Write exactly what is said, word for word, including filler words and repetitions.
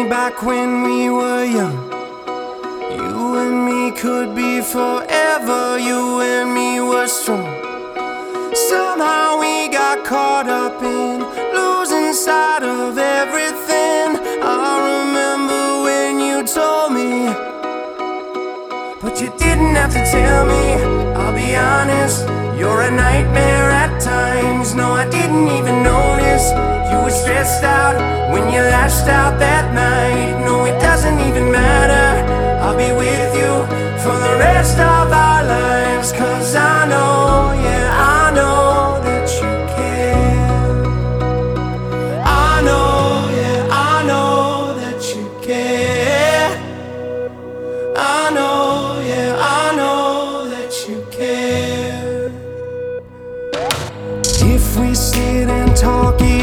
me back when we were young. You and me could be forever. You and me were strong. Somehow we got caught up in losing sight of everything. I remember when you told me, but you didn't have to tell me. I'll be honest, you're a nightmare at times. No, I didn't even notice you were stressed out when you lashed out that night. No, it doesn't even matter, I'll be with you for the rest of our lives. Cause I know, yeah, I know that you care. I know, yeah, I know that you care. I know, yeah, I know that you care. If we sit and talk